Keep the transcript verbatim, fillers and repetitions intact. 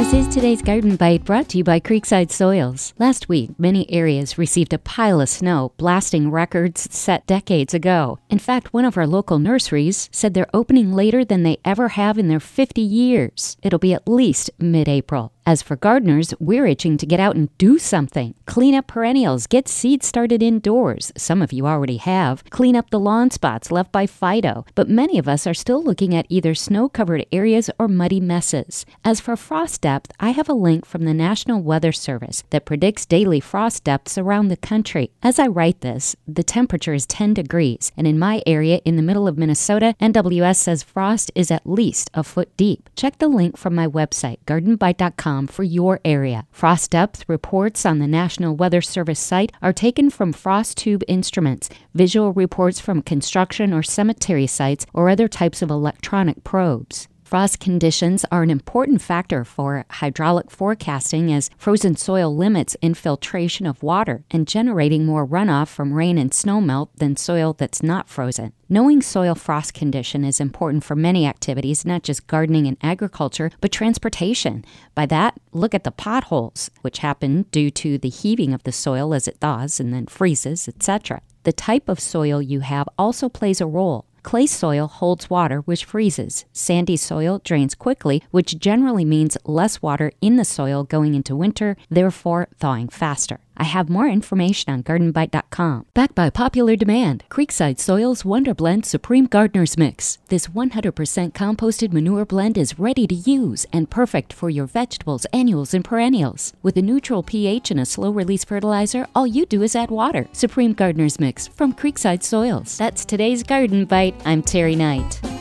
This is today's Garden Bite, brought to you by Creekside Soils. Last week, many areas received a pile of snow, blasting records set decades ago. In fact, one of our local nurseries said they're opening later than they ever have in their fifty years. It'll be at least mid-April. As for gardeners, we're itching to get out and do something. Clean up perennials, get seeds started indoors. Some of you already have. Clean up the lawn spots left by Fido. But many of us are still looking at either snow-covered areas or muddy messes. As for frost depth, I have a link from the National Weather Service that predicts daily frost depths around the country. As I write this, the temperature is ten degrees, and in my area in the middle of Minnesota, N W S says frost is at least a foot deep. Check the link from my website, garden bite dot com, for your area. Frost depth reports on the National Weather Service site are taken from frost tube instruments, visual reports from construction or cemetery sites, or other types of electronic probes. Frost conditions are an important factor for hydraulic forecasting, as frozen soil limits infiltration of water and generating more runoff from rain and snowmelt than soil that's not frozen. Knowing soil frost condition is important for many activities, not just gardening and agriculture, but transportation. By that, look at the potholes, which happen due to the heaving of the soil as it thaws and then freezes, et cetera. The type of soil you have also plays a role. Clay soil holds water, which freezes. Sandy soil drains quickly, which generally means less water in the soil going into winter, therefore thawing faster. I have more information on garden bite dot com. Backed by popular demand, Creekside Soils Wonder Blend Supreme Gardener's Mix. This one hundred percent composted manure blend is ready to use and perfect for your vegetables, annuals, and perennials. With a neutral pH and a slow-release fertilizer, all you do is add water. Supreme Gardener's Mix from Creekside Soils. That's today's Garden Bite. I'm Terry Knight.